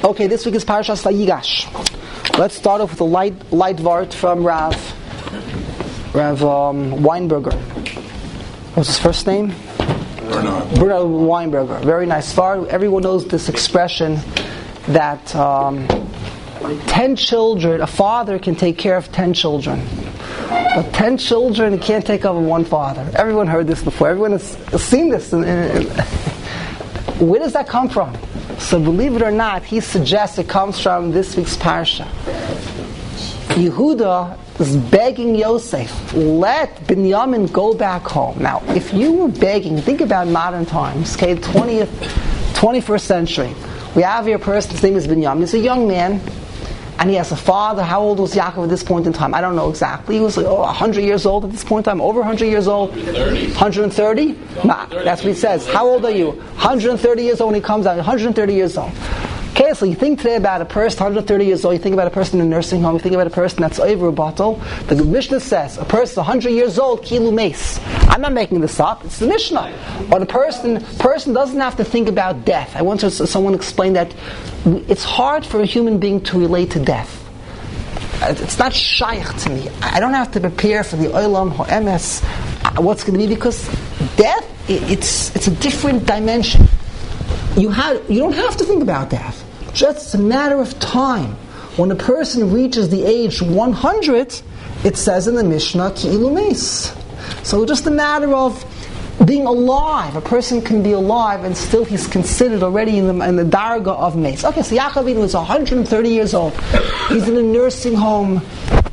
Okay, this week is Parashas Vayigash. Let's start off with a light vart from Rav Weinberger. What's his first name? Bernard Weinberger. Very nice vart. Everyone knows this expression that 10 children, a father can take care of 10 children. But 10 children can't take over one father. Everyone heard this before. Everyone has seen this. Where does that come from? So believe it or not, he suggests it comes from this week's parsha. Yehuda is begging Yosef, let Binyamin go back home. Now, if you were begging, think about modern times, okay, 21st century. We have here a person, his name is Binyamin. He's a young man, and he has a father. How old was Yaakov at this point in time? I don't know exactly. He was 100 years old at this point in time, over 100 years old. 130? Nah, that's what he says. How old are you? 130 years old when he comes out. 130 years old. Okay, so you think today about a person 130 years old, you think about a person in a nursing home, you think about a person that's over a bottle. The Mishnah says, a person 100 years old, kilu meis. I'm not making this up, it's the Mishnah. Or the person doesn't have to think about death. I once heard someone explain that it's hard for a human being to relate to death. It's not shaykh to me. I don't have to prepare for the olam ha'emes, what's going to be, because death, it's a different dimension. You don't have to think about that. Just a matter of time. When a person reaches the age 100, it says in the Mishnah, ki'ilu meis. So just a matter of being alive. A person can be alive and still he's considered already in the darga of meis. Okay, so Yaakov Avinu is 130 years old. He's in a nursing home.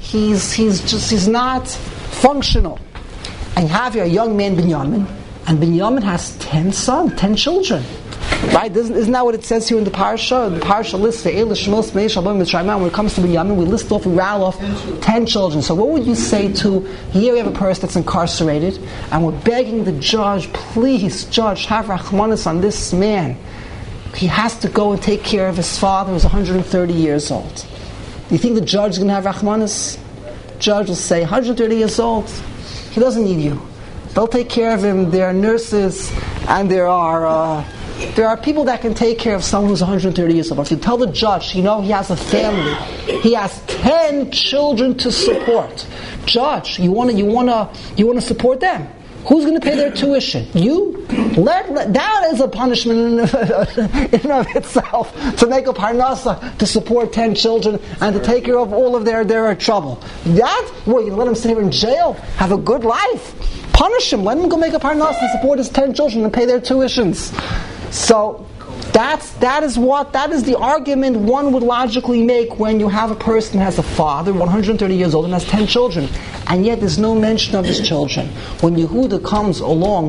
He's not functional. And you have here a young man, Binyamin, and Binyamin has 10 sons, 10 children. Right? Isn't that what it says here in the parsha? The parsha lists the Eilah Shmos Meish Shalom Mitzrayim. When it comes to Binyamin, we rattle off 10 children. So what would you say to, here we have a person that's incarcerated, and we're begging the judge, please, judge, have Rachmanis on this man. He has to go and take care of his father who's 130 years old. Do you think the judge is going to have Rachmanis? The judge will say, 130 years old, he doesn't need you. They'll take care of him. There are nurses, and there are people that can take care of someone who's 130 years old. If you tell the judge, he has a family, he has 10 children to support. Judge, you want to support them. Who's going to pay their tuition? You? That is a punishment in and of itself, to make a parnasa, to support 10 children and to take care of all of their trouble. You let them sit here in jail, have a good life. Punish him. Let him go make a parnasa to support his 10 children and pay their tuitions. So that is the argument one would logically make when you have a person who has a father, 130 years old, and has 10 children, and yet there's no mention of his children. When Yehuda comes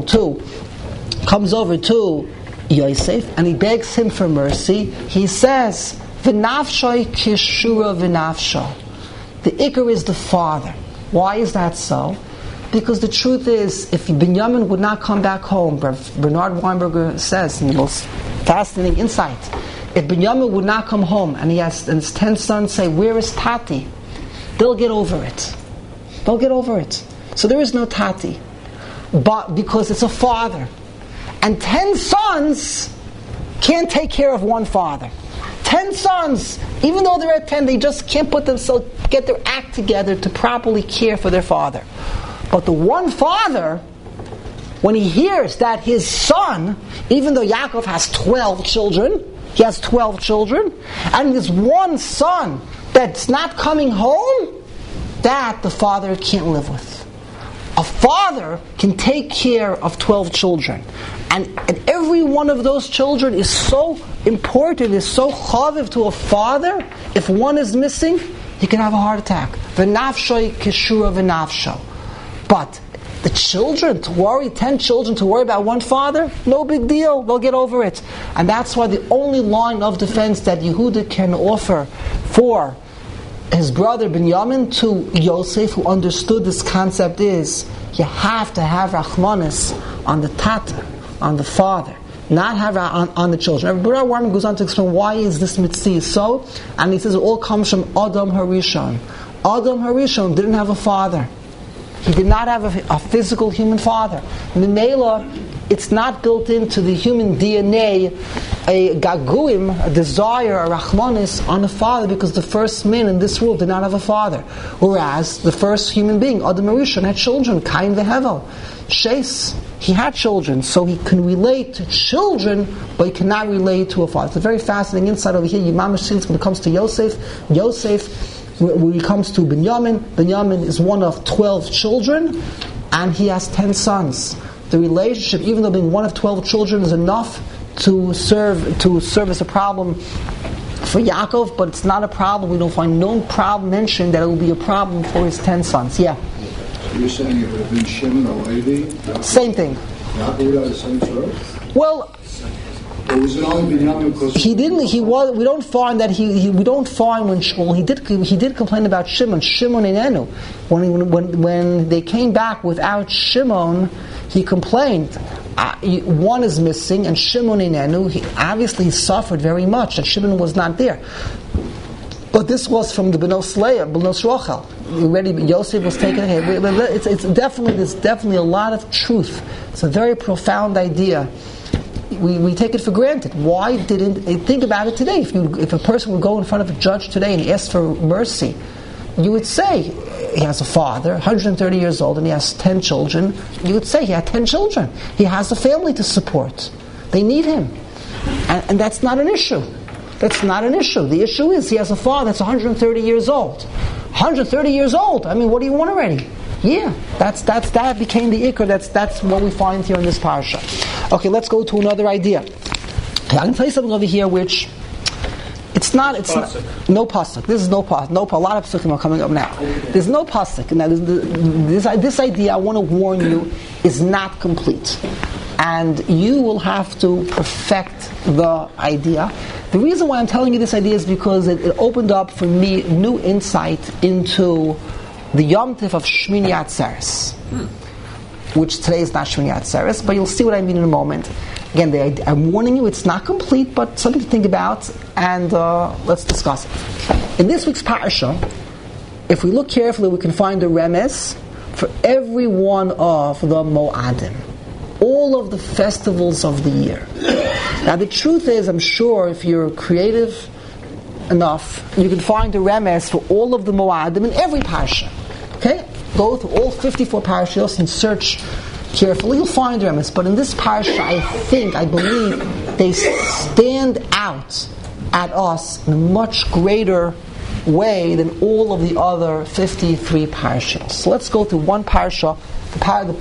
over to Yosef and he begs him for mercy, he says, "V'nafshay kishura v'nafsha." The ikar is the father. Why is that so? Because the truth is, if Binyamin would not come back home, Bernard Weinberger says, in the most fascinating insight, if Binyamin would not come home and his 10 sons say, "Where is Tati?" they'll get over it. They'll get over it. So there is no Tati. But because it's a father. And 10 sons can't take care of one father. 10 sons, even though they're at 10, they just can't get their act together to properly care for their father. But the one father, when he hears that his son, even though Yaakov has 12 children, he has 12 children, and there's one son that's not coming home, that the father can't live with. A father can take care of 12 children. And every one of those children is so important, is so chaviv to a father. If one is missing, he can have a heart attack. V'nafshay kishura v'nafsho. But the children, 10 children to worry about one father, no big deal, they'll get over it. And that's why the only line of defense that Yehuda can offer for his brother Binyamin to Yosef, who understood this concept, is you have to have Rachmanis on the tata, on the father, not have on the children. Bernard Weinberger goes on to explain why is this mitzvah so, and he says it all comes from Adam Harishon. Adam Harishon didn't have a father. He did not have a physical human father. Memela, it's not built into the human DNA a gaguim, a desire, a rachmanis on a father, because the first man in this world did not have a father. Whereas the first human being, Adam Rishon, had children, Cain veHevel. Shes, he had children, so he can relate to children, but he cannot relate to a father. It's a very fascinating insight over here. Yimam sees when it comes to Yosef, when it comes to Binyamin is one of 12 children, and he has 10 sons. The relationship, even though being one of 12 children is enough to serve as a problem for Yaakov, but it's not a problem. We don't find no problem mentioned that it will be a problem for his 10 sons. Yeah. So you're saying it would have been Shimon or Levi? Same thing. Yaakov would have the same story? Well, or was it only Binyamin because he didn't? He was. We don't find that we don't find when. Well, he did complain about Shimon. Shimon Einenu. When they came back without Shimon, he complained. One is missing, and Shimon Einenu. Obviously, he suffered very much that Shimon was not there. But this was from the Benos Leah, Benos Rochel. Already, Yosef was taken ahead. There's definitely a lot of truth. It's a very profound idea. We take it for granted. Why didn't think about it today? If a person would go in front of a judge today and ask for mercy, you would say he has a father, 130 years old, and he has 10 children. You would say he had 10 children. He has a family to support. They need him, and that's not an issue. That's not an issue. The issue is he has a father that's 130 years old. 130 years old. I mean, what do you want already? Yeah, that became the ikr. That's what we find here in this parasha. Okay, let's go to another idea. I can tell you something over here which it's not no pasuk. This is no pasuk. A lot of pasukim are coming up now. There's no pasuk. Now this idea, I want to warn you, is not complete, and you will have to perfect the idea. The reason why I'm telling you this idea is because it opened up for me new insight into the Yom Tif of Shmini Atzeres, which today is not Shmini Atzeres, but you'll see what I mean in a moment. Again, I'm warning you, it's not complete, but something to think about, and let's discuss it. In this week's parasha, if we look carefully, we can find a remez for every one of the Mo'adim, all of the festivals of the year. Now, the truth is, I'm sure if you're creative enough, you can find a remez for all of the Mo'adim in every parasha. Okay? Go through all 54 parashas and search carefully. You'll find remez. But in this parasha, I believe, they stand out at us in a much greater way than all of the other 53 parashas. So let's go through one parasha, the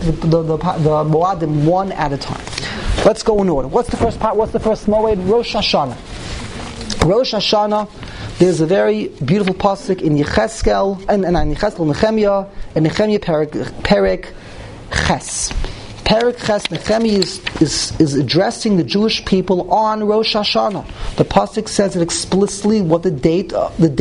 Mo'adim, one at a time. Let's go in order. What's the first part? What's the first Moed? Rosh Hashanah. Rosh Hashanah, there's a very beautiful pasuk in Yecheskel, and Nehemiah, and Nehemiah Perek Ches. Perek Ches, Nehemiah is addressing the Jewish people on Rosh Hashanah. The pasuk says it explicitly what the date.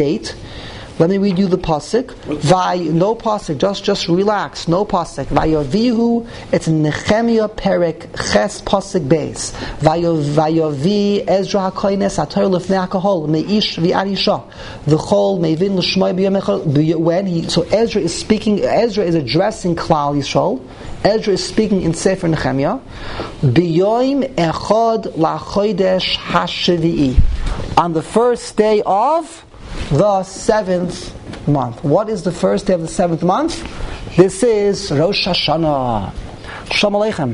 Let me read you the pasuk. No pasuk, just relax. No pasuk. Vayovihu, it's Nehemiah Perek Ches pasuk beis. Vayovi Ezra HaKoines Ator Lefnei HaKahol Meish V'Arisha V'Chol Meivin L'Shmoi B'Yom. So Ezra is speaking. Ezra is addressing Klal Yisrael. Ezra is speaking in Sefer Nehemiah. B'Yom Echad LaChodesh HaShevi'i, on the first day of the 7th month. What is the first day of the 7th month? This is Rosh Hashanah. Shalom Aleichem.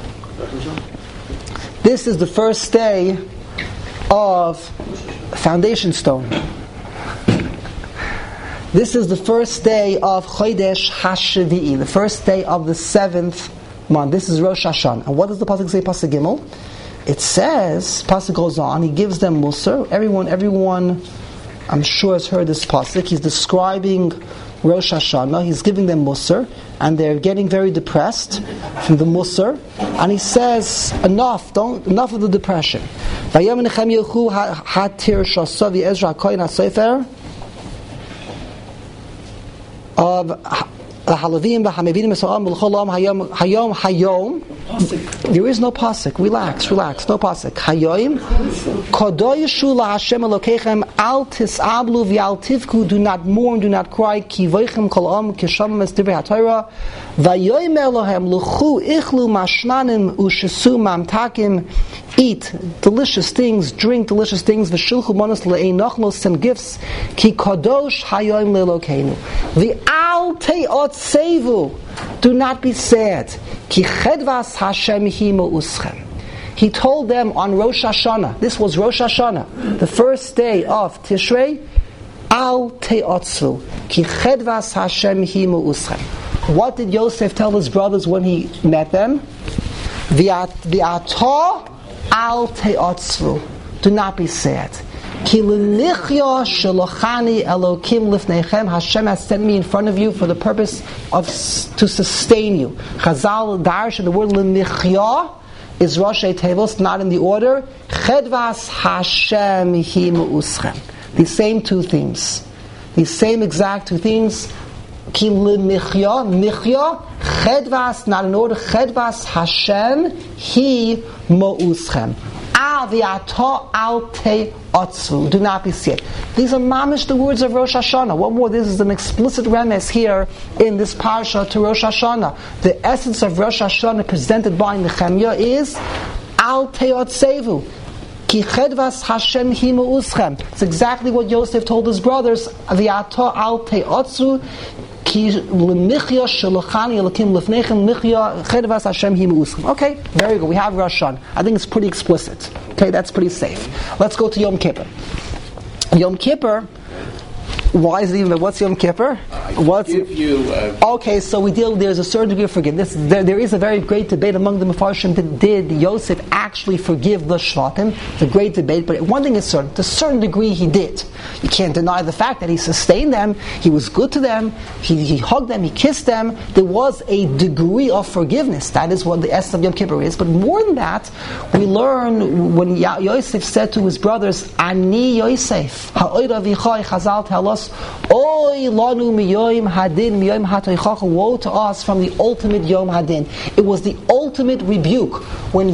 This is the first day of Foundation Stone. This is the first day of Chodesh HaShevi'i, the first day of the 7th month. This is Rosh Hashanah. And what does the pasuk say, pasuk Gimel? It says, pasuk goes on, he gives them Musar. Everyone I'm sure has heard this pasuk. He's describing Rosh Hashanah. He's giving them Musar, and they're getting very depressed from the Musar. And he says, enough of the depression. Vayom Nehemiah hatir shasavi Ezra kohen hasefer of Halavim v'hamevidim esa'am v'l'cholam hayom. There is no pasuk. Relax. No pasuk. Hayom kadoyishu laHashem Elokeichem al tis'ablu v'al tivku. Do not mourn, do not cry. Ki voichem kol am kishamim es divrei haTorah. Vayomer lohem luchu ichlu mashmanim ushesu mamtakim. Eat delicious things, drink delicious things. V'shulchu monos le'einachnos, send gifts. Ki kadosh hayom le'Elokeinu. V'al te'ot sevu. Do not be sad. Ki chedvas Hashem hi ma'uschem. He told them on Rosh Hashanah. This was Rosh Hashanah, the first day of Tishrei. Al te'otzvu. Ki chedvas Hashem hi ma'uschem. What did Yosef tell his brothers when he met them? V'ata al te'otzvu. Do not be sad. Ki l'nichya shelochani Elokim lifneichem. Hashem has sent me in front of you for the purpose of to sustain you. Chazal Darsh, the word l'nichya is Roshei Tevos, not in the order. Chedvas Hashem hi ma'uschem. These same two themes. These same exact two themes. Ki l'nichya, chedvas, not in order. Chedvas Hashem hi ma'uschem. Do not be scared. These are mamish the words of Rosh Hashanah. What more? This is an explicit remes here in this parsha to Rosh Hashanah. The essence of Rosh Hashanah presented by Nehemiah is Al Teotzevu. Ki chedvas Hashem hi ma'uschem. It's exactly what Yosef told his brothers. V'ato al teotzu. Okay, very good. We have Rosh Hashanah. I think it's pretty explicit. Okay, that's pretty safe. Let's go to Yom Kippur. Yom Kippur. Why is it even? What's Yom Kippur? Okay, so we deal. There's a certain degree of forgiveness. There is a very great debate among the Mefarshim. Did Yosef actually forgive the Shvatim? It's a great debate, but one thing is certain: to a certain degree, he did. You can't deny the fact that he sustained them. He was good to them. He hugged them. He kissed them. There was a degree of forgiveness. That is what the essence of Yom Kippur is. But more than that, we learn when Yosef said to his brothers, "Ani Yosef, ha'oida v'chai." Chazal tell us, "Oy lanu miyoyim hadin miyoyim hatoichacha." Woe to us from the ultimate Yom Hadin. It was the ultimate rebuke when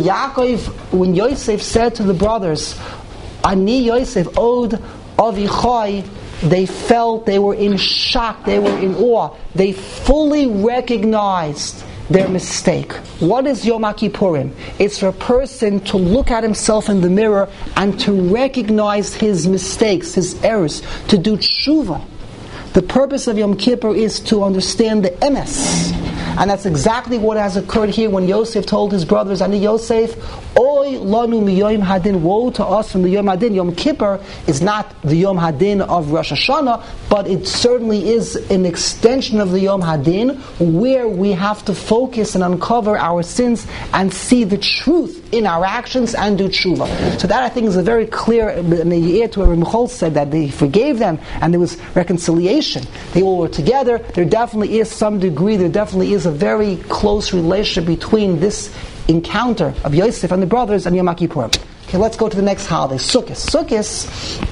Yosef said to the brothers, "Ani Yosef od avichai." They felt, they were in shock, they were in awe. They fully recognized their mistake. What is Yom Kippurim? It's for a person to look at himself in the mirror and to recognize his mistakes, his errors, to do tshuva. The purpose of Yom Kippur is to understand the emes. And that's exactly what has occurred here when Yosef told his brothers, Ani Yosef, Oy lanu miyoyim hadin. Woe to us from the Yom Hadin. Yom Kippur is not the Yom Hadin of Rosh Hashanah, but it certainly is an extension of the Yom Hadin, where we have to focus and uncover our sins and see the truth in our actions and do tshuva. So that I think is a very clear, in the year to where Michal said that they forgave them and there was reconciliation. They all were together. There definitely is some degree, there definitely is a very close relationship between this encounter of Yosef and the brothers and Yom Kippur. Okay, let's go to the next holiday, Sukkot. Sukkot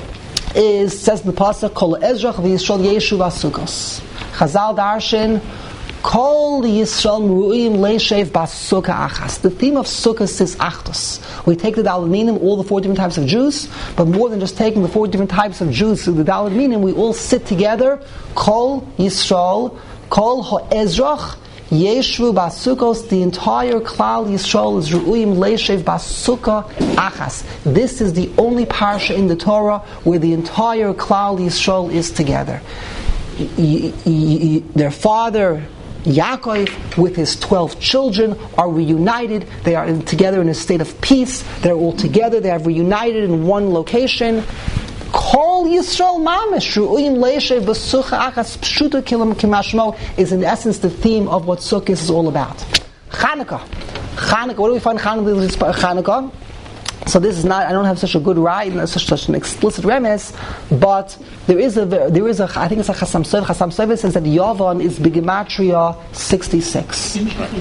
is, says in the pasuk, Kol Ezrach v'Yisrael Yeshu v'Sukkos. Chazal Darshan, Kol Yisrael M'ru'im Leishev B'Sukkah Achas. The theme of Sukkot is Achdus. We take the Daled Minim, all the 4 different types of Jews, but more than just taking the 4 different types of Jews through the Daled Minim, we all sit together, Kol Yisrael, Kol Ha'ezrach, Yeshvu Basukos. The entire Klal Yisrael is Ru'im Leishev Basukkah Achas. This is the only parsha in the Torah where the entire Klal Yisrael is together. Their father Yaakov with his 12 children are reunited. They are together in a state of peace. They're all together. They have reunited in one location. Kol Yisrael Mamish Ru'im Leishev B'Sukkah Achas Pshuta Kilam Kimashmo is in essence the theme of what Sukkot is all about. Chanukah. What do we find Chanukah? So this is not. I don't have such a good ride and such an explicit remes, but there is a. I think it's a Chasam Sofer. Chasam Sofer says that Yavan is Bigematria 66.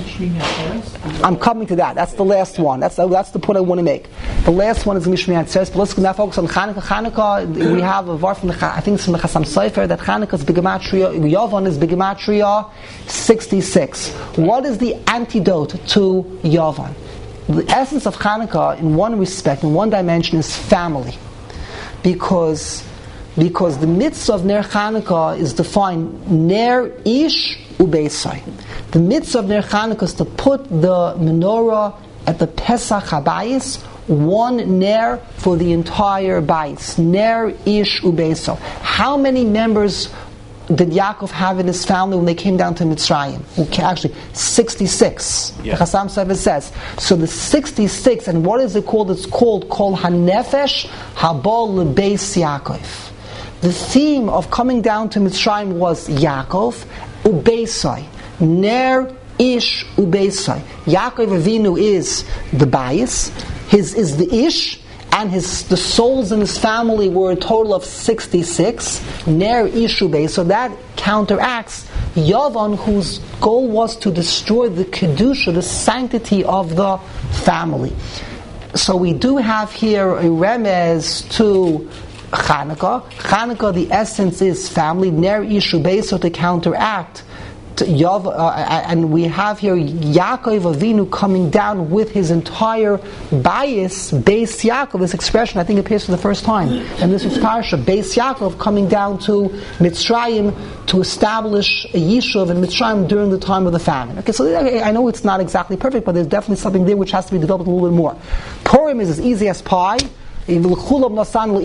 I'm coming to that. That's the last one. That's the point I want to make. The last one is Mishmi Atzeres. But let's now focus on Chanukah. Chanukah, we have a var from I think it's from the Chasam Sofer that Chanukah is Bigematria. Yavan is Bigematria 66. What is the antidote to Yavan? The essence of Chanukah, in one respect, in one dimension, is family, because the mitzvah of Ner Chanukah is defined Ner Ish Ubeisai. The mitzvah of Ner Chanukah is to put the menorah at the Pesach Habayis, one Ner for the entire Bayis. Ner Ish Ubeisai. How many members did Yaakov have in his family when they came down to Mitzrayim? Actually, 66. Yeah. The Chasam Sofer says. So the 66, and what is it called? It's called Kol HaNefesh Habol Lebeis Yaakov. The theme of coming down to Mitzrayim was Yaakov, Ubeisai, Ner Ish Ubeisai. Yaakov Avinu is the Bayis, his is the Ish, and the souls in his family were a total of 66. Ner Ishube. So that counteracts Yavan, whose goal was to destroy the kedusha, the sanctity of the family. So we do have here a remez to Chanukah. Chanukah, the essence is family. Ner Ishube, so to counteract and we have here Yaakov Avinu coming down with his entire Beis Yaakov. This expression, I think, appears for the first time. And this is Parsha, Beis Yaakov coming down to Mitzrayim to establish a Yishuv in Mitzrayim during the time of the famine. Okay, so I know it's not exactly perfect, but there's definitely something there which has to be developed a little bit more. Purim is as easy as pie. He gave everyone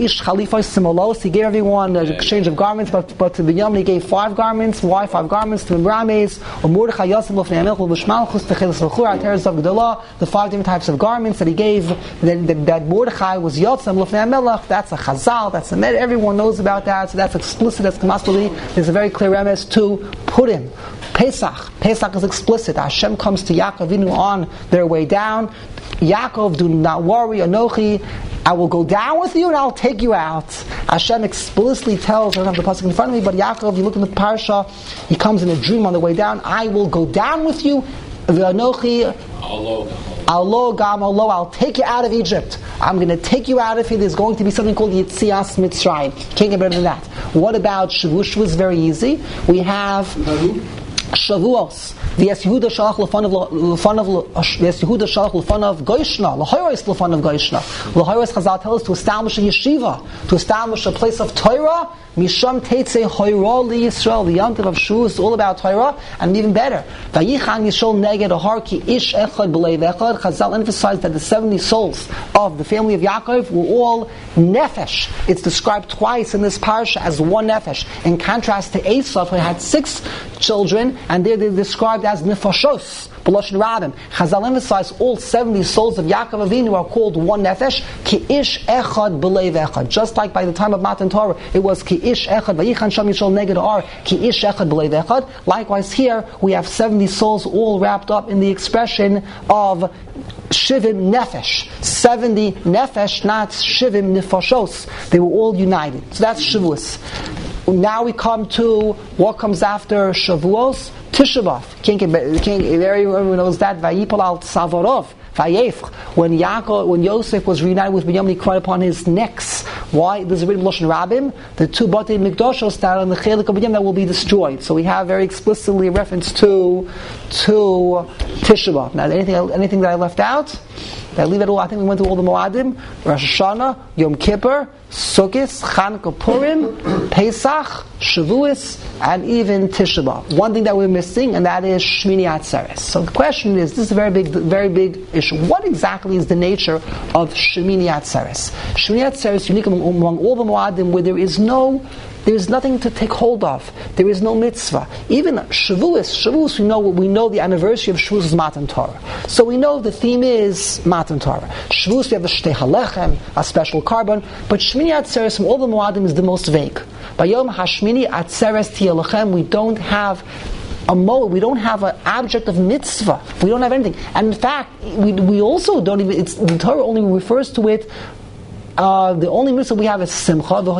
an exchange of garments, but to Binyamin he gave 5 garments. Why 5 garments? To Merames, or Mordechai Yosef the 5 different types of garments that he gave. That Mordechai was Yotzem that's a Chazal, that's a Med. Everyone knows about that, so that's explicit. That's Kamasli. There's a very clear remes to Purim. Pesach is explicit. Hashem comes to Yaakov Avinu on their way down. Yaakov, do not worry, Anochi, I will go down with you and I'll take you out. Hashem explicitly tells, I don't have the pasuk in front of me, but Yaakov, you look in the parsha, he comes in a dream on the way down. I will go down with you. Anochi, I'll take you out of Egypt. I'm going to take you out of here. There's going to be something called Yitzias Mitzrayim. Can't get better than that. What about Shavuos? Shavuos is very easy. We have Shavuos. V'es Yehuda shalach l'fanav Goishna. L'hoyros l'fanav Goishna. L'hoyros Chazal tells us to establish a yeshiva, to establish a place of Torah. Misham Teitzei Hoyra Li Yisrael. The Yom Tov of Shavuos is all about Torah, and even better. Vayichan Yishol Neged Ahar Ki Ish Echad B'Leiv Echad. Chazal emphasized that the 70 souls of the family of Yaakov were all nefesh. It's described twice in this parsha as one nefesh. In contrast to Esav, who had 6 children, and they're described as nefashos. B'Lashon Rabim. Chazal emphasized all 70 souls of Yaakov Avinu are called one nefesh. Ki Ish Echad B'Leiv Echad. Just like by the time of Matan Torah, it was Ki Ish Echad, Vayichan Sham Yishol Neged Ar, Ki Ish Echad B'Leiv Echad. Likewise here, we have 70 souls all wrapped up in the expression of Shivim Nefesh. 70 Nefesh, not Shivim Nefashos. They were all united. So that's Shavuos. Now we come to what comes after Shavuos, Tisha B'Av. Everyone knows that. Vayipol al Savarov. When Yosef was reunited with Binyamin, he cried upon his necks. Why? There's a written Lashon Rabim, the 2 Batei Mikdoshos that on the Chelik of Binyamin that will be destroyed. So we have very explicitly a reference to Tisha B'Av. Now, anything that I left out? Did I leave it all? I think we went through all the Moadim: Rosh Hashanah, Yom Kippur, Sukkot, Chanukah, Purim, Pesach, Shavuos, and even Tisha B'Av. One thing that we're missing, and that is Shmini Atzeres. So the question is, this is a very big issue. What exactly is the nature of Shmini Atzeres? Shmini Atzeres is unique among all the Moadim where there is nothing to take hold of. There is no mitzvah. Even Shavuos, we know the anniversary of Shavuos is Matan Torah. So we know the theme is Matan Torah. Shavuos, we have the Shtei Halechem, a special carbon, but Shmini Atzeres from all the Moadim is the most vague. By Yom HaShmini Atzeres Tiyeh Lechem, we don't have we don't have an object of mitzvah. We don't have anything. And in fact, we also don't even, the Torah only refers to it, the only mitzvah we have is simcha, and the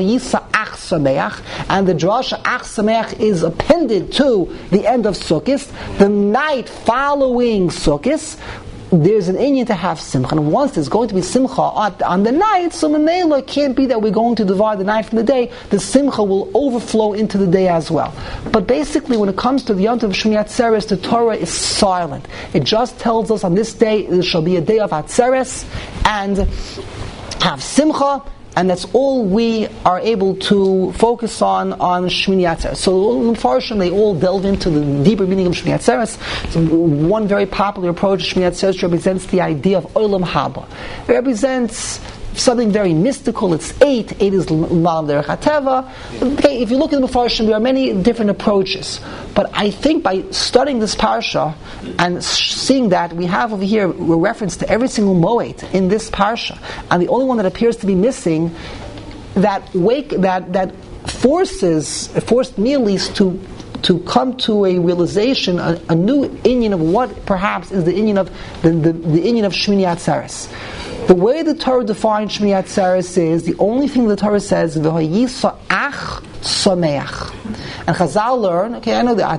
drasha ach sameach is appended to the end of Sukkot. The night following Sukkot, there's an inyan to have simcha, and once there's going to be simcha on the night, so Mamela can't be that we're going to divide the night from the day. The simcha will overflow into the day as well. But basically, when it comes to the Yom Tov Shmini Atzeres, the Torah is silent. It just tells us on this day there shall be a day of Atzeres and have simcha, and that's all we are able to focus on Shmini Atzeres. So unfortunately, they all delve into the deeper meaning of Shmini Atzeres. So one very popular approach to Shmini Atzeres represents the idea of Olam Haba. It represents something very mystical. It's 8 is L'mal Derech HaTeva. Okay, if you look at the Mefarshim, there are many different approaches. But I think by studying this parsha and seeing that we have over here a reference to every single moed in this parsha, and the only one that appears to be missing, that forced me at least to come to a realization, a new inyan of what perhaps is the inyan of the inyan of Shmini Atzeres. The way the Torah defines Shmini Atzeres is the only thing the Torah says v'hayisa ach sameach. And Chazal learn. Okay, I know that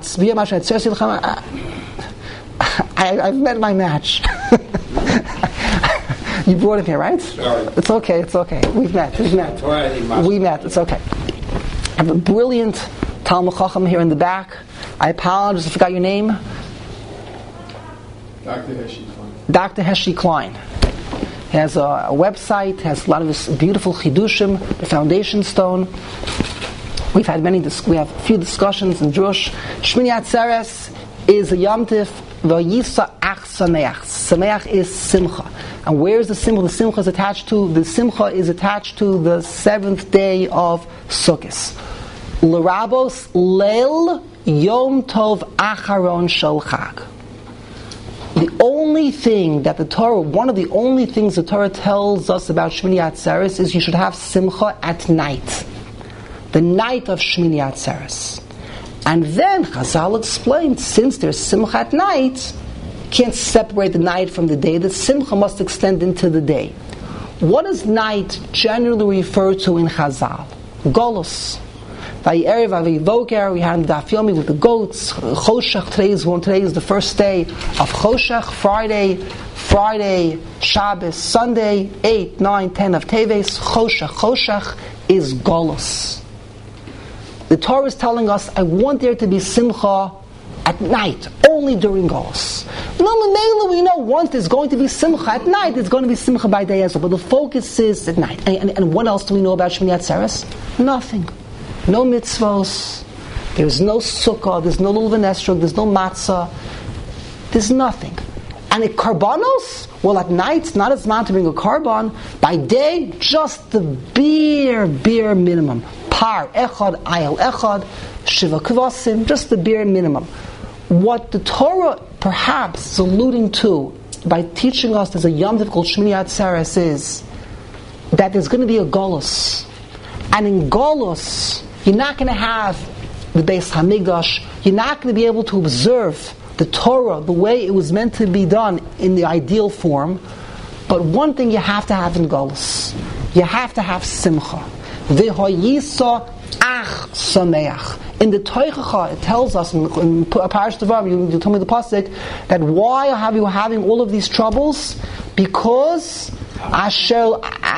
I've met my match. You brought him here, right? Sorry. It's okay. We've met. We met. It's okay. I have a brilliant Talmud Chacham here in the back. I apologize, I forgot your name. Dr. Heshi Klein. He has a website, has a lot of this beautiful chidushim, the foundation stone. We have a few discussions in Drush. Shmini Atzeres is a Yom Tif, v'yisa ach sameach. Sameach is simcha. And where is the simcha? The simcha is attached to the 7th day of Sukkot. L'rabos leil yom tov acharon shel chag. The only thing that the Torah, one of the only things the Torah tells us about Shmini Atzeres is you should have simcha at night. The night of Shmini Atzeres. And then Chazal explained, since there's simcha at night, you can't separate the night from the day. The simcha must extend into the day. What does night generally refer to in Chazal? Golus. Vayerev Vayivoker, we had the Daf Yomi with the goats. Choshech, today is the first day of Choshech. Friday, Shabbos, Sunday, 8, 9, 10 of Teves. Choshech is Golus. The Torah is telling us, I want there to be simcha at night, only during Golus. We know once there's going to be simcha at night, there's going to be simcha by day as well. But the focus is at night. And what else do we know about Shmini Atzeres? Nothing. No mitzvos, there's no sukkah, there's no lulav and esrog, there's no matzah, there's nothing. And the karbanos, well, at night, it's not as man to bring a karban. By day, just the bare minimum. Par echad, ayel echad, shiva kvasim, just the bare minimum. What the Torah perhaps is alluding to by teaching us there's a Yom Tov called Shmini Atzeres is that there's going to be a golus. And in golus, you're not going to have the Beis Hamikdash. You're not going to be able to observe the Torah the way it was meant to be done in the ideal form. But one thing you have to have in Golus, you have to have Simcha. V'hoyisa ach sameach. In the Teichacha, it tells us in Parash Devarim, you told me the pasuk, that why are you having all of these troubles? Because Asher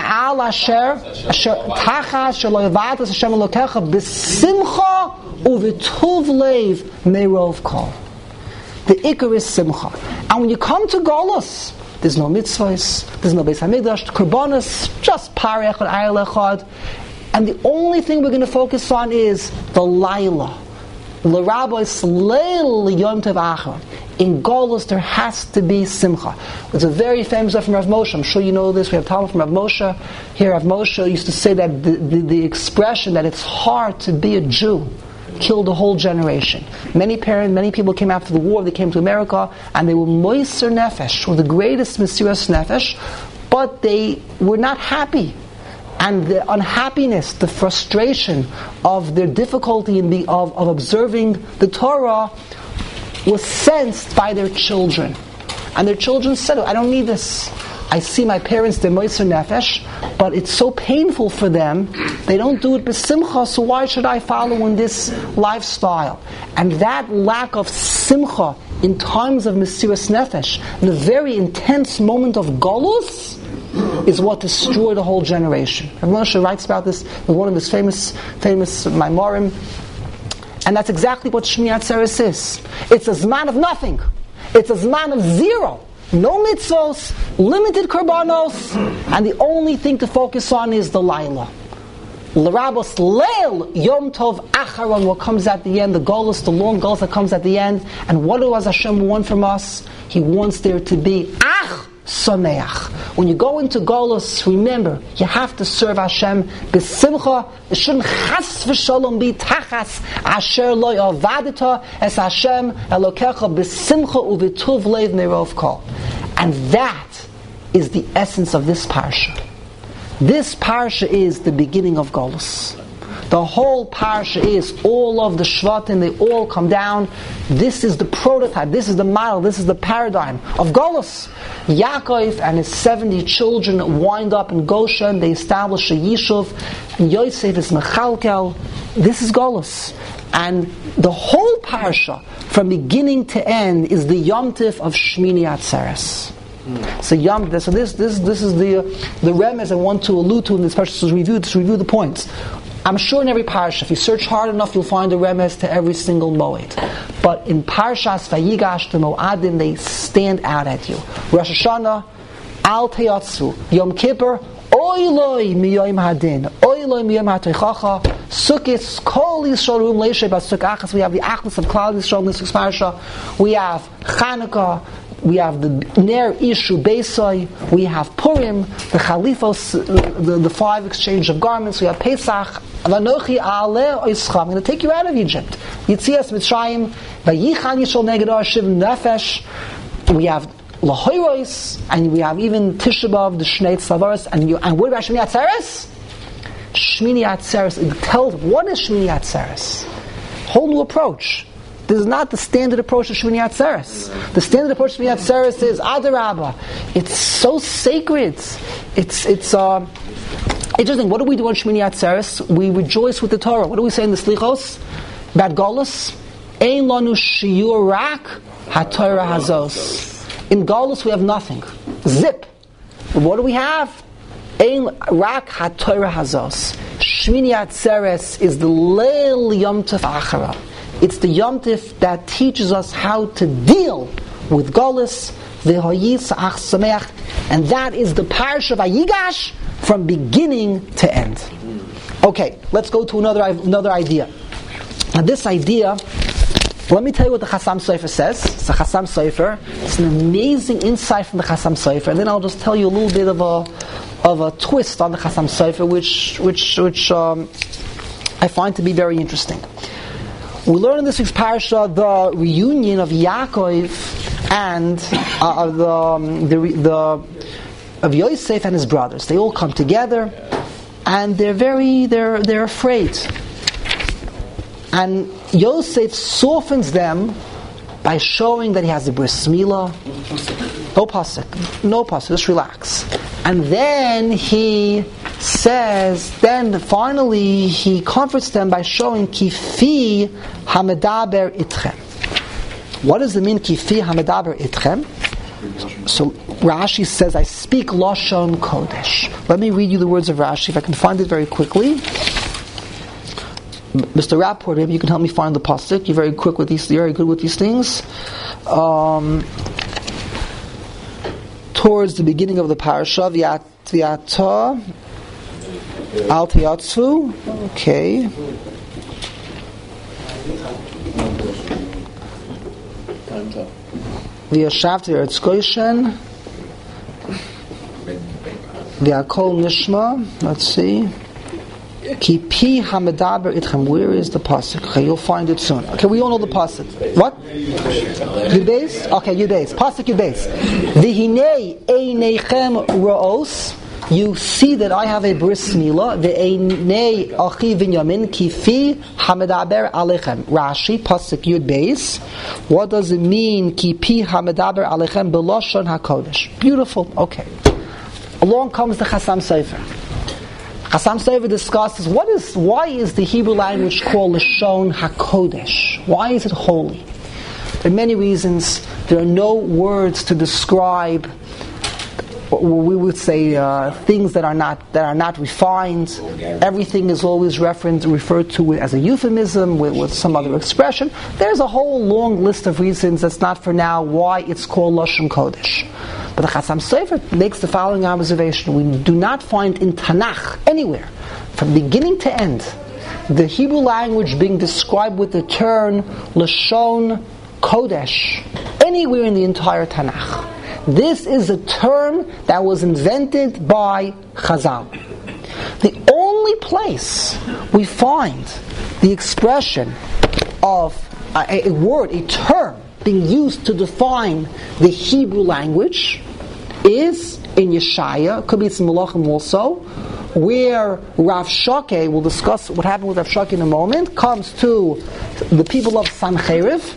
tacha shelo yavatas Hashem Elokecha b'simcha u'v'tuv leiv meirov kol. The ikar is simcha. And when you come to Golus, there's no mitzvahs, there's no Beis Hamikdash, Korbanos, just par echad, ayel echad. And the only thing we're going to focus on is the Laila. L'rabos leil yom tov achar. In Golus, there has to be simcha. There's a very famous from Rav Moshe. I'm sure you know this. We have Talmud from Rav Moshe. Here, Rav Moshe used to say that the expression that it's hard to be a Jew killed a whole generation. Many people came after the war. They came to America, and they were moiser nefesh, or the greatest mesiras nefesh, but they were not happy. And the unhappiness, the frustration of their difficulty of observing the Torah was sensed by their children. And their children said, I don't need this. I see my parents, they're moiser nefesh, but it's so painful for them. They don't do it b'simcha, so why should I follow in this lifestyle? And that lack of simcha in times of mesiras nefesh, in a very intense moment of golus, is what destroyed a whole generation. Rav Moshe writes about this in one of his famous Maimorim, and that's exactly what Shmini Atzeres is. It's a zman of nothing. It's a zman of zero. No mitzvos, limited korbanos, and the only thing to focus on is the laila. L'rabos leil yom tov acharon, what comes at the end, the golus, the long golus that comes at the end. And what does Hashem want from us? He wants there to be ach sameach. When you go into golus, remember, you have to serve Hashem b'simcha. It shouldn't chas v'shalom be tachas asher lo yavadita es Hashem elokecha b'simcha u'v'tuv leiv merov kol. And that is the essence of this parsha. This parsha is the beginning of golus. The whole parsha is all of the shvatim, they all come down. This is the prototype, this is the model, this is the paradigm of golus. Yaakov and his 70 children wind up in Goshen, they establish a yishuv, and Yosef is mechalkel. This is golus. And the whole parsha, from beginning to end, is the Yom Tif of Shmini Atzeres. So this is the remez I want to allude to in this parsha, to review the points. I'm sure in every parsha, if you search hard enough, you'll find a remez to every single moed. But in Parshas Vayigash, the Moadim, they stand out at you. Rosh Hashanah, Al Teyatzu, Yom Kippur, Oiloi miyoim hadin, Oiloi miyom ha'toichacha, Sukkot, Kol Yisrael Rum Leishay Basuk Achas. We have the Achlus of Klal Yisrael in this parsha. We have Chanukah. We have the Ner Ishu Beisai, we have Purim, the Chalifos, the 5 exchange of garments, we have Pesach, Vanochi Ale Oischa, I'm going to take you out of Egypt. Yitzias Mitzrayim, Vayichan Yishol Negedar Shiv Nefesh, we have Lahoiros, and we have even Tisha B'Av, the Shnei Tzavaros, and what about Shmini Atzeres? Shmini Atzeres, it tells, what is Shmini Atzeres? Whole new approach. This is not the standard approach to Shmini Atzeres. The standard approach to Shmini Atzeres is Adarabba. It's so sacred. It's interesting. What do we do on Shmini Atzeres? We rejoice with the Torah. What do we say in the Slichos? About Golus? Ein lanu shiur rak haTorah hazos. In Golus we have nothing. Zip. What do we have? Ein rak haTorah hazos. Shmini Atzeres is the Leil Yom Tov Achara. It's the Yom Tif that teaches us how to deal with Golus, V'hoyis Ach Sameach, and that is the Parsha Vayigash from beginning to end. Okay, let's go to another idea. Now this idea, let me tell you what the Chassam Sofer says. It's the Chassam Sofer. It's an amazing insight from the Chassam Sofer, and then I'll just tell you a little bit of a twist on the Chassam Sofer, which I find to be very interesting. We learn in this week's parasha the reunion of Yaakov and of Yosef and his brothers. They all come together, and they're afraid. And Yosef softens them by showing that he has a bris milah. No pasuk, just relax. And then he says, finally he comforts them by showing kifi hamedaber itchem. What does it mean, kifi hamedaber itchem? So Rashi says, I speak Lashon Kodesh. Let me read you the words of Rashi, if I can find it very quickly. Mr. Rapport, maybe you can help me find the pasuk. You're very quick with these. You're very good with these things. Towards the beginning of the parasha, V'yata Al Teyatzu. Okay. V'yashavti Eretz Goshen. V'yakol Nishma. Let's see. Ki pi hamedaber itchem. Where is the pasuk? Okay, you'll find it soon. Okay, we all know the pasuk. What? Yud Beis? Okay, Yud Beis. Pasuk Yud Beis. V'hinei einechem ra'os you see that I have a bris milah, ve'einei achi Binyamin kifi hamedaber alechem. Rashi, pasuk Yud Beis. What does it mean, kipi hamedaber alechem b'lashon hakodesh? Beautiful. Okay. Along comes the Chasam Sofer. Chasam Sofer discusses why is the Hebrew language called Lashon HaKodesh? Why is it holy? There are many reasons. There are no words to describe, we would say, things that are not refined. Everything is always referred to as a euphemism with some other expression. There's a whole long list of reasons that's not for now why it's called Lashon Kodesh. But the Chasam Sofer makes the following observation: we do not find in Tanakh anywhere, from beginning to end, the Hebrew language being described with the term Lashon Kodesh anywhere in the entire Tanakh. This is a term that was invented by Chazal. The only place we find the expression of a word, a term, being used to define the Hebrew language is in Yeshaya, could be it's in Malachim also, where Rav Shakeh, we'll discuss what happened with Rav Shakeh in a moment, comes to the people of Sancheriv,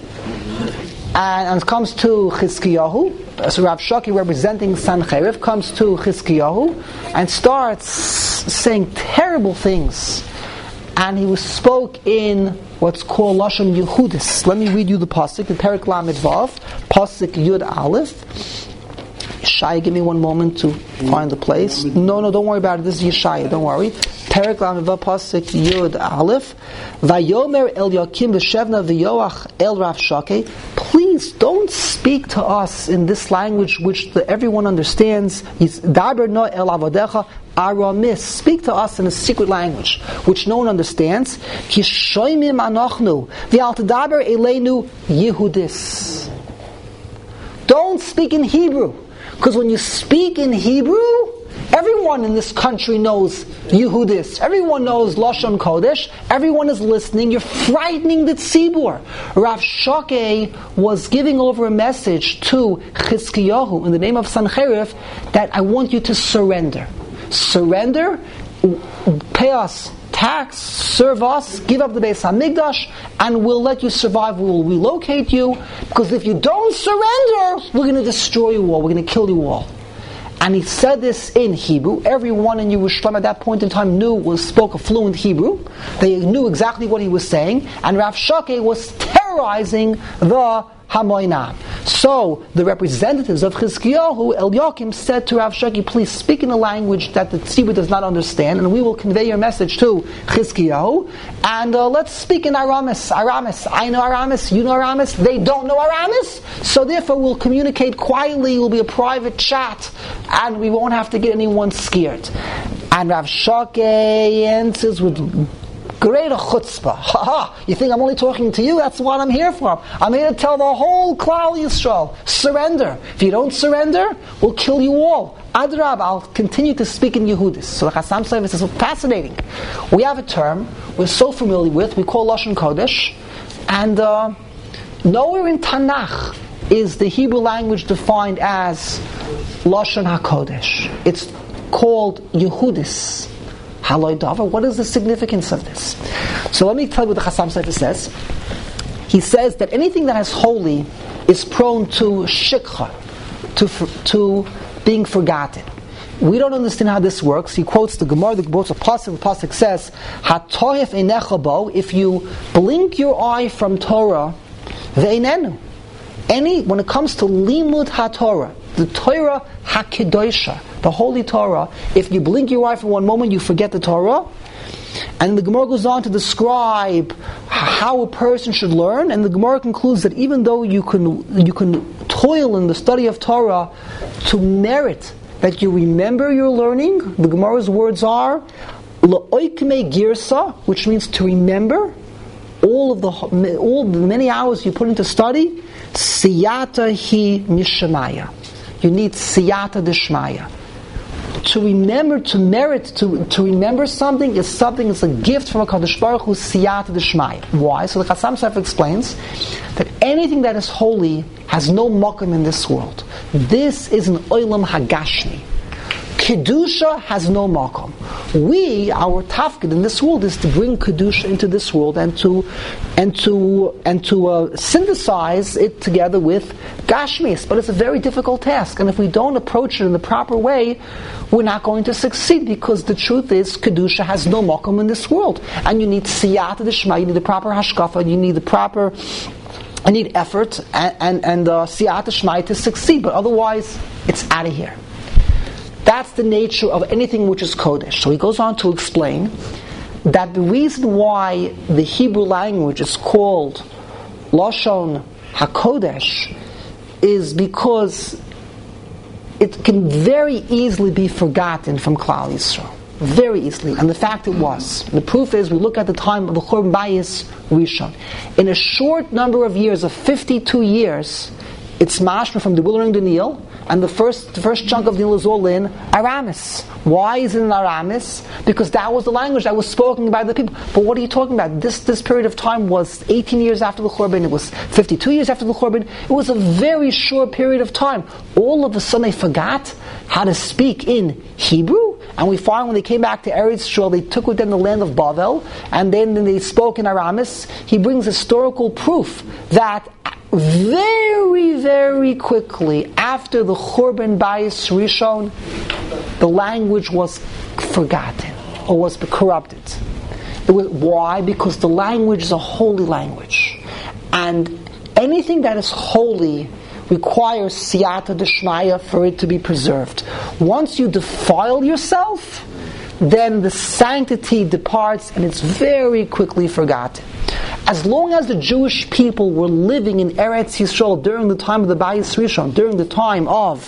and comes to Chizkiyahu. So Rav Shakeh, representing Sancheriv, comes to Chizkiyahu and starts saying terrible things. And he spoke in what's called Lashon Yehudis. Let me read you the pasuk, the Perek Lamed Vav, pasuk Yud Aleph. Yeshaya, give me one moment to find the place. No, don't worry about it. This is Yeshaya, don't worry. Perek Lamed Vav, pasuk Yud Aleph. Vayomer El Yakim v'Shevna v'Yoach El Rav Shakeh. Please don't speak to us in this language which everyone understands. Daber no El Avodecha Aramis. Speak to us in a secret language which no one understands. Kishoimim anochnu v'al tedaber eleinu Yehudis. Don't speak in Hebrew, because when you speak in Hebrew, everyone in this country knows Yehudis. Everyone knows Lashon Kodesh. Everyone is listening. You're frightening the tzibur. Rav Shakeh was giving over a message to Chizkiyahu in the name of Sancheriv that I want you to surrender. Surrender, pay us tax, serve us, give up the Beis Hamikdash, and we'll let you survive. We will relocate you, because if you don't surrender, we're going to destroy you all. We're going to kill you all. And he said this in Hebrew. Everyone in Yerushalayim at that point in time spoke a fluent Hebrew. They knew exactly what he was saying, and Rav Shakeh was terrorizing the Hamoinam. So the representatives of Chizkiyahu, El Yakim, said to Rav Shakeh, please speak in a language that the tzibur does not understand, and we will convey your message to Chizkiyahu, and let's speak in Aramis. I know Aramis, you know Aramis, they don't know Aramis, so therefore we'll communicate quietly. It will be a private chat, and we won't have to get anyone scared. And Rav Shakeh answers with greater chutzpah. You think I'm only talking to you? That's what I'm here for. I'm here to tell the whole Klal Yisrael, surrender. If you don't surrender, we'll kill you all. Adrab, I'll continue to speak in Yehudis. So the Chasam Sofer says, fascinating. We have a term we're so familiar with, we call Lashon Kodesh, and nowhere in Tanakh is the Hebrew language defined as Lashon HaKodesh. It's called Yehudis. Haloi Davar. What is the significance of this? So let me tell you what the Chasam Sofer says. He says that anything that is holy is prone to shikha, to being forgotten. We don't understand how this works. He quotes the Gemara, the Pasuk says, "Hatohef einecha bo." If you blink your eye from Torah, ve'einenu. When it comes to limud haTorah, the Torah hakedosha, the holy Torah, if you blink your eye for one moment, you forget the Torah. And the Gemara goes on to describe how a person should learn, and the Gemara concludes that even though you can toil in the study of Torah to merit that you remember your learning, the Gemara's words are la'oikmei girsa, which means to remember all the many hours you put into study. Siyata hi nishamaya. You need siyata deshmaya. To remember, to merit, to remember something is a gift from a Kadosh Baruch Hu, siyata deshmaya. Why? So the Chasam Sofer explains that anything that is holy has no makom in this world. This is an olam hagashmi. Kedusha has no makom. Our tafkid in this world is to bring Kedusha into this world and to synthesize it together with Gashmis. But it's a very difficult task, and if we don't approach it in the proper way, we're not going to succeed, because the truth is Kedusha has no makom in this world, and you need siyata d'shma, you need the proper hashkafa, you need the proper. I need effort and siyata shmai to succeed, but otherwise it's out of here. That's the nature of anything which is Kodesh. So he goes on to explain that the reason why the Hebrew language is called Lashon HaKodesh is because it can very easily be forgotten from Klal Yisrael. Very easily. And the fact it was. The proof is, we look at the time of the Churban Bayis Rishon. In a short number of years, of 52 years, it's mashma from the Willering the Nil, and the first chunk of the Nil is all in Aramis. Why is it in Aramis? Because that was the language that was spoken by the people. But what are you talking about? This period of time was 18 years after the Churban, it was 52 years after the Churban. It was a very short period of time. All of a sudden they forgot how to speak in Hebrew, and we find when they came back to Eretz Yisrael, they took with them the land of Bavel, and then they spoke in Aramis. He brings historical proof that very, very quickly after the Churban Bayis Rishon, the language was forgotten or was corrupted. Why? Because the language is a holy language, and anything that is holy requires siyata d'shmaya for it to be preserved. Once you defile yourself, then the sanctity departs and it's very quickly forgotten. As long as the Jewish people were living in Eretz Yisrael during the time of the Bayis Rishon, during the time of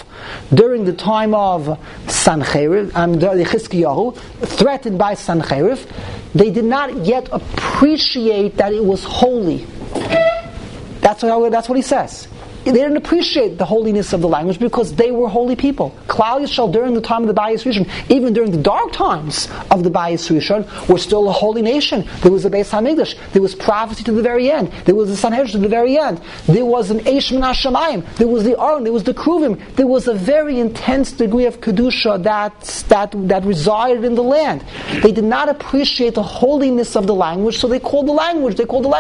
Sancheriv, Chizkiyahu, threatened by Sancheriv, they did not yet appreciate that it was holy. That's what he says. They didn't appreciate the holiness of the language because they were holy people. Klal Yisrael during the time of the Bayis Rishon, even during the dark times of the Bayis Rishon, were still a holy nation. There was a Beis Hamikdash. There was prophecy to the very end. There was the Sanhedrin to the very end. There was an Eish Min HaShamayim. There was the Aron. There was the Kruvim. There was a very intense degree of Kedusha that resided in the land. They did not appreciate the holiness of the language, so they called the language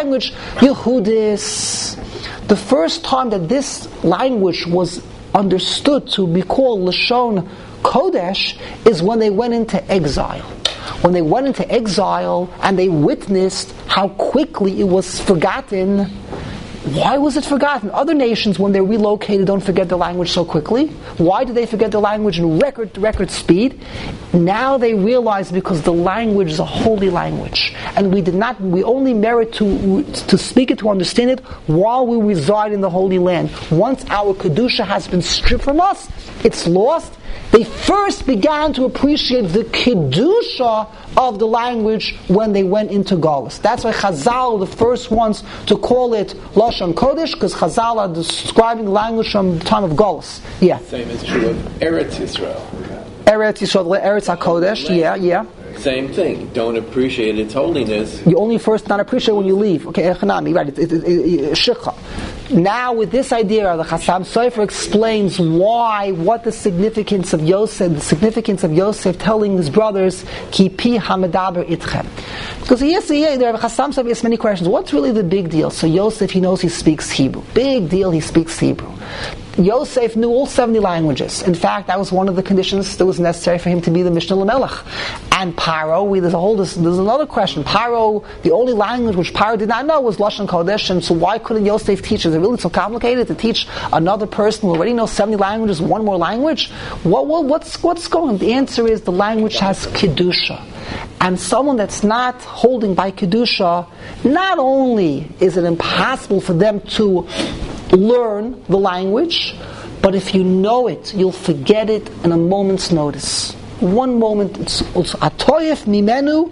Yehudis. The first time that this language was understood to be called Lashon Kodesh is when they went into exile. When they went into exile and they witnessed how quickly it was forgotten. Why was it forgotten? Other nations, when they're relocated, don't forget their language so quickly. Why do they forget their language in record speed? Now they realize because the language is a holy language, and we only merit to speak it, to understand it, while we reside in the Holy Land. Once our Kedusha has been stripped from us, it's lost. They first began to appreciate the Kedusha of the language when they went into Galus. That's why Chazal are the first ones to call it Lashon Kodesh, because Chazal are describing the language from the time of Galus. Yeah. Same is true of Eretz Yisrael. Eretz Yisrael, Eretz HaKodesh, yeah. Same thing. Don't appreciate its holiness. You only first not appreciate when you leave. Okay, Echanami, right? Shikha. Now, with this idea, the Chassam Sofer explains what the significance of Yosef telling his brothers, Ki pi hamedaber itchem. Because the Chassam Sofer asks many questions. What's really the big deal? So Yosef, he knows he speaks Hebrew. Big deal, he speaks Hebrew. Yosef knew all 70 languages. In fact, that was one of the conditions that was necessary for him to be the Mishnah L'Melech. And Paro, there's another question. Paro, the only language which Paro did not know was Lashon Kodesh, and so why couldn't Yosef teach? Is it really so complicated to teach another person who already knows 70 languages, one more language? What's going on? The answer is the language has Kedusha. And someone that's not holding by Kedusha, not only is it impossible for them to learn the language, but if you know it, you'll forget it in a moment's notice. One moment, it's atoyef mimenu,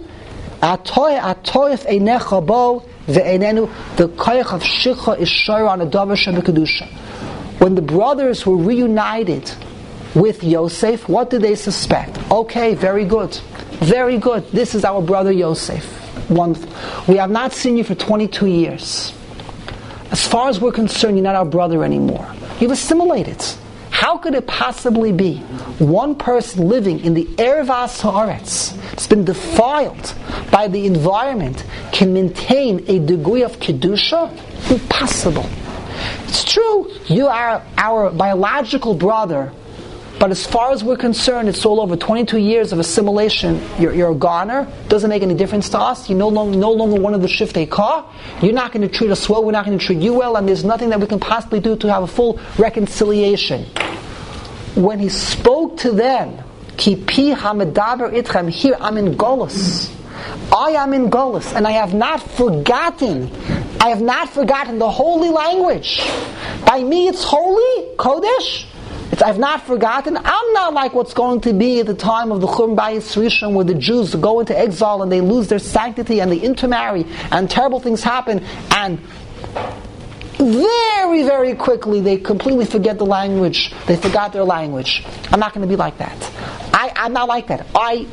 atoyef einecha bo ve'einenu. The koyach of shicha is shayra on a davar shebekedusha. When the brothers were reunited with Yosef, what did they suspect? Okay, very good. This is our brother Yosef. Wonderful. We have not seen you for 22 years. As far as we're concerned, you're not our brother anymore. You've assimilated. How could it possibly be one person living in the Ervas Haaretz, it's been defiled by the environment, can maintain a degree of Kedusha? Impossible. It's true, you are our biological brother, but as far as we're concerned, it's all over 22 years of assimilation. You're a goner. Doesn't make any difference to us. You're no longer one of the Shiftei Ka. You're not going to treat us well. We're not going to treat you well. And there's nothing that we can possibly do to have a full reconciliation. When he spoke to them, Ki pi hamedaber itchem, here I'm in Golus. I am in Golus, and I have not forgotten the holy language. By me it's holy, Kodesh. I've not forgotten. I'm not like what's going to be at the time of the Churban Bayis Rishon, where the Jews go into exile and they lose their sanctity and they intermarry and terrible things happen, and very, very quickly they completely forget the language. They forgot their language. I'm not going to be like that. I'm not like that.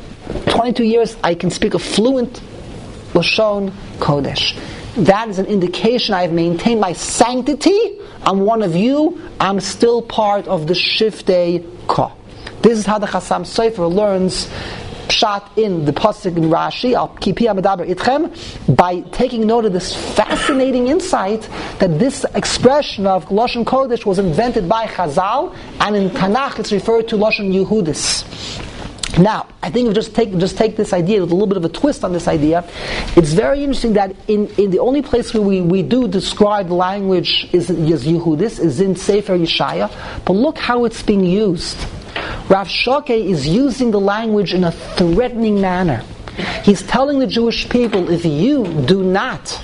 22 years, I can speak a fluent Lashon Kodesh. That is an indication I have maintained my sanctity. I'm one of you. I'm still part of the Shiftei Ka. This is how the Chassam Sofer learns Pshat in the Pasuk in Rashi, Al Kipi Amadaber Itchem, by taking note of this fascinating insight that this expression of Lashon Kodesh was invented by Chazal, and in Tanakh it's referred to Lashon Yehudis. Now, I think we just take this idea with a little bit of a twist on this idea. It's very interesting that in the only place where we do describe the language is Yehudis, is in Sefer Yeshaya, but look how it's being used. Rav Shokei is using the language in a threatening manner. He's telling the Jewish people, if you do not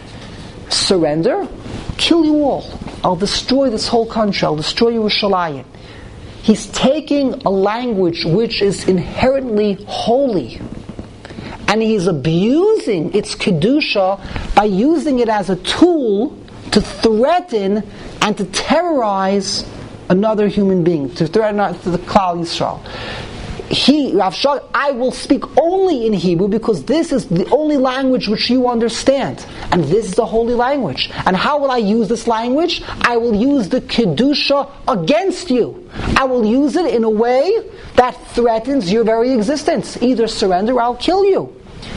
surrender, kill you all. I'll destroy this whole country. I'll destroy Yerushalayim. He's taking a language which is inherently holy, and he's abusing its Kedusha by using it as a tool to threaten and to terrorize another human being, to threaten the Klal Yisrael. Rav Shok, I will speak only in Hebrew because this is the only language which you understand. And this is the holy language. And how will I use this language? I will use the Kedusha against you. I will use it in a way that threatens your very existence. Either surrender or I'll kill you.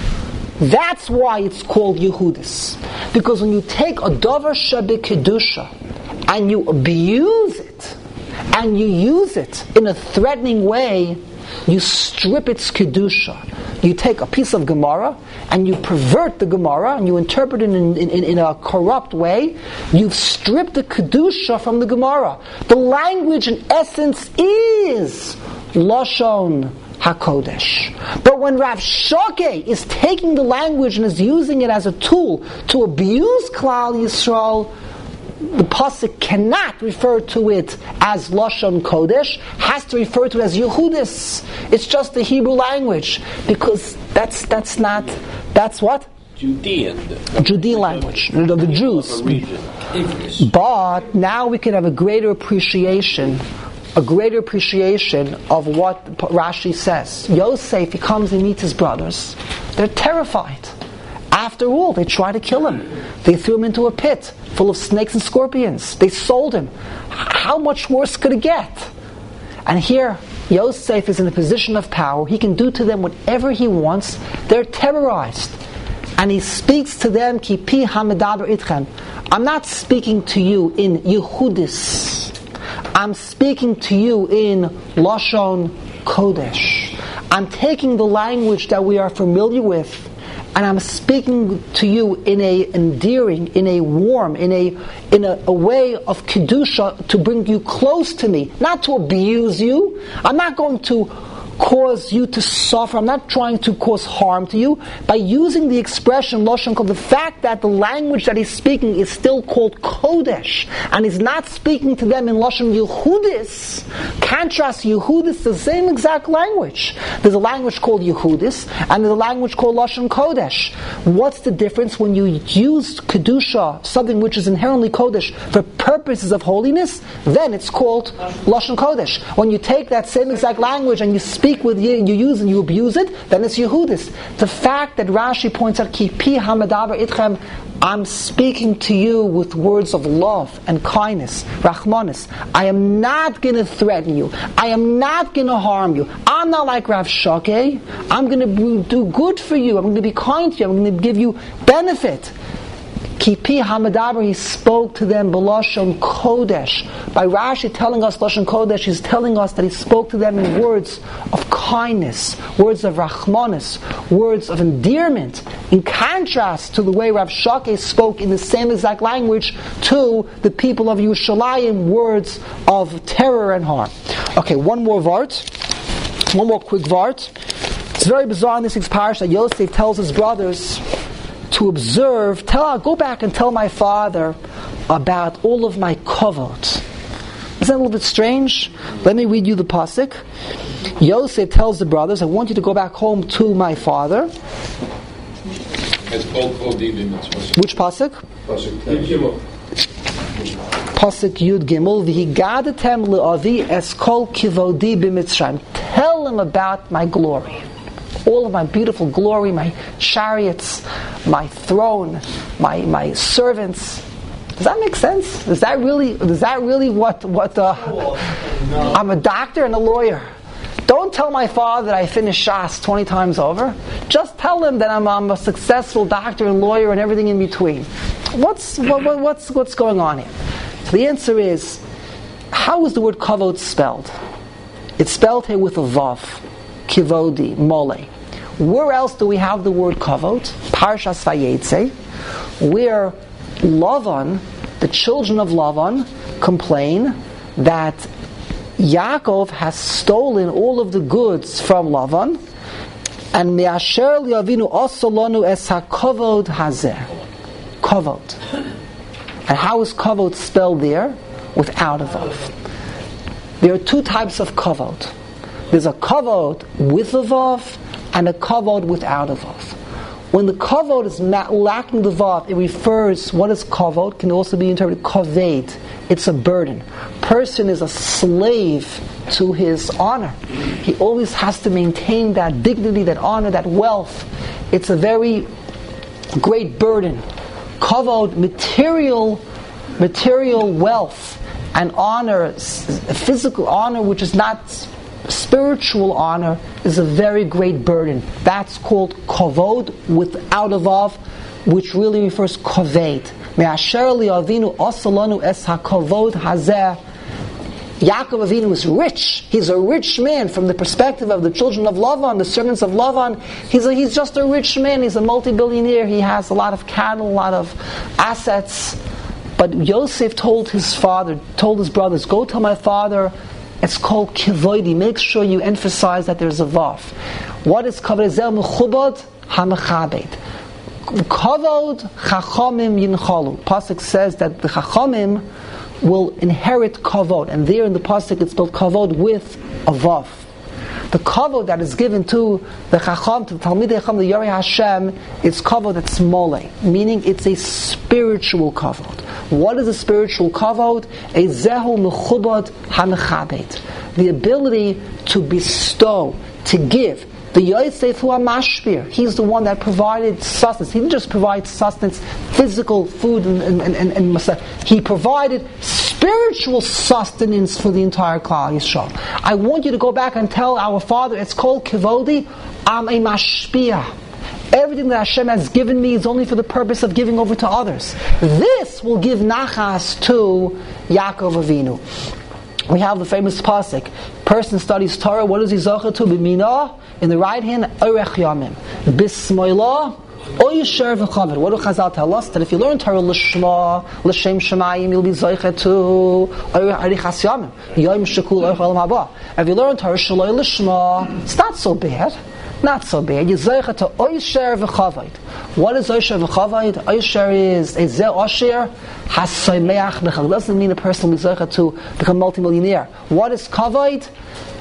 That's why it's called Yehudis. Because when you take a Dover Shebe Kedusha and you abuse it, and you use it in a threatening way, you strip its Kedusha. You take a piece of Gemara and you pervert the Gemara and you interpret it in a corrupt way. You've stripped the Kedusha from the Gemara. The language in essence is Lashon HaKodesh. But when Rav Shokei is taking the language and is using it as a tool to abuse Klal Yisrael, the pasuk cannot refer to it as Lashon Kodesh, has to refer to it as Yehudis. It's just the Hebrew language, because that's what? Judean language, the Jews. But now we can have a greater appreciation of what Rashi says. Yosef, he comes and meets his brothers. They're terrified. After all, they try to kill him. They threw him into a pit full of snakes and scorpions. They sold him. How much worse could it get? And here, Yosef is in a position of power. He can do to them whatever he wants. They're terrorized. And he speaks to them, Ki pi hamedaber itchem. I'm not speaking to you in Yehudis. I'm speaking to you in Lashon Kodesh. I'm taking the language that we are familiar with, and I'm speaking to you in a endearing, in a warm, in a way of Kedusha to bring you close to me, not to abuse you. I'm not going to cause you to suffer. I'm not trying to cause harm to you. By using the expression Lashon Kodesh, the fact that the language that he's speaking is still called Kodesh, and he's not speaking to them in Lashon Yehudis. Contrast Yehudis, the same exact language. There's a language called Yehudis, and there's a language called Lashon Kodesh. What's the difference when you use Kedusha, something which is inherently Kodesh, for purpose is of holiness, then it's called Lashon Kodesh. When you take that same exact language and you speak with it, you use and you abuse it, then it's Yehudis. The fact that Rashi points out, Ki pi hamadaber itchem, I'm speaking to you with words of love and kindness, Rachmanis. I am not going to threaten you. I am not going to harm you. I'm not like Rav Shakeh. I'm going to do good for you. I'm going to be kind to you. I'm going to give you benefit. Kipi Hamadaber, he spoke to them B'Lashon Kodesh. By Rashi telling us Lashon Kodesh, he's telling us that he spoke to them in words of kindness, words of Rachmanis, words of endearment, in contrast to the way Rav Shakeh spoke in the same exact language to the people of Yerushalayim, words of terror and harm. Okay, one more quick vart. It's very bizarre in this week's parish that Yosef tells his brothers to observe, go back and tell my father about all of my kavod. Isn't that a little bit strange? Let me read you the pasuk. Yosef tells the brothers, I want you to go back home to my father. Which pasuk? Pasuk Yud Gimel. V'higadatem le'avi es kol kivodi b'Mitzrayim. Tell him about my glory. All of my beautiful glory, my chariots, my throne, my servants. Does that make sense? Is that really what I'm a doctor and a lawyer. Don't tell my father that I finished Shas 20 times over. Just tell him that I'm a successful doctor and lawyer and everything in between. What's going on here? So the answer is, how is the word kavod spelled? It's spelled here with a vav. Kivodi, mole. Where else do we have the word kavod? Parshas Vayetze, where Lavan, the children of Lavan, complain that Yaakov has stolen all of the goods from Lavan, and me'asher li'avinu asolonu es hakavod hazeh. Kavod. And how is kavod spelled there? Without a vav. There are two types of kavod. There's a kavod with a vav and a kavod without a vav. When the kavod is lacking the vav, it refers, what is kavod? Can also be interpreted kaved. It's a burden. Person is a slave to his honor. He always has to maintain that dignity, that honor, that wealth. It's a very great burden. Kavod, material wealth and honor, physical honor, which is not spiritual honor, is a very great burden. That's called kavod without a vav, which really refers kaved. Me'asher li'avinu asalanu es hakavod hazeh. Yaakov Avinu is rich. He's a rich man from the perspective of the children of Lavan, the servants of Lavan. He's just a rich man. He's a multi-billionaire. He has a lot of cattle, a lot of assets. But Yosef told his brothers, go tell my father, it's called kivoidi. Make sure you emphasize that there's a vav. What is kavod? Zel mechubad hamechabed. Kavod chachamim yinchalu. Pasuk says that the chachamim will inherit kavod, and there in the pasuk it's spelled kavod with a vav. The kavod that is given to the chacham, to the talmidei chacham, the Yarei Hashem, it's kavod that's mole, meaning it's a spiritual kavod. What is a spiritual kavod? A zehu mechubad hamechabed. The ability to bestow, to give. The Yosef who are mashpir, he's the one that provided sustenance. He didn't just provide sustenance, physical food and he provided spiritual sustenance for the entire Klal Yisrael. I want you to go back and tell our father, it's called kivodi, I'm a mashpia. Everything that Hashem has given me is only for the purpose of giving over to others. This will give nachas to Yaakov Avinu. We have the famous pasuk. Person studies Torah. What does he zacha to? B'minah, in the right hand, orech yamim. Bismoilah, oyisher v'chaved. What do Chazal tell us? That if you learn Torah l'shma, l'shem shemayim, you'll be zacha to arichas yamim. Yom shekul orech olam haba. If you learn Torah shaloi l'shma, it's not so bad. Not so bad. You zacha to oyisher v'chaved. What is oyisher v'chaved? Oyisher is a ze osher hasoymeach b'chal. Doesn't mean a person will be zacha to become multimillionaire. What is kavod?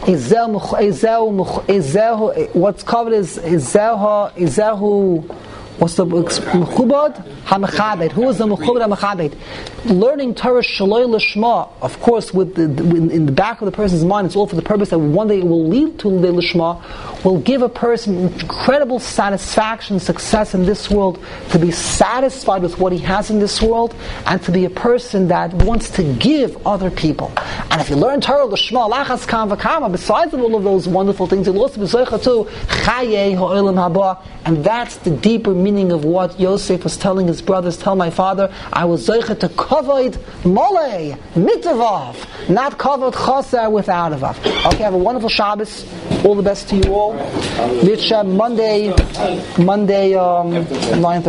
What's covered is izehu What's the mechubad hamechabed? Who is the mechubad hamechabed? Learning Torah shaloi lishma, of course, in the back of the person's mind, it's all for the purpose that one day it will lead to the lishma, will give a person incredible satisfaction, success in this world, to be satisfied with what he has in this world, and to be a person that wants to give other people. And if you learn Torah lishma, lachas kam v'kama, besides all of those wonderful things, you'll also be zocha to chayei ha'olam haba, and that's the deeper meaning of what Yosef was telling his brothers. Tell my father, I was zocha to kavod molei mitavav, not kavod chaser without avav. Okay, have a wonderful Shabbos. All the best to you all. Monday, 9:30.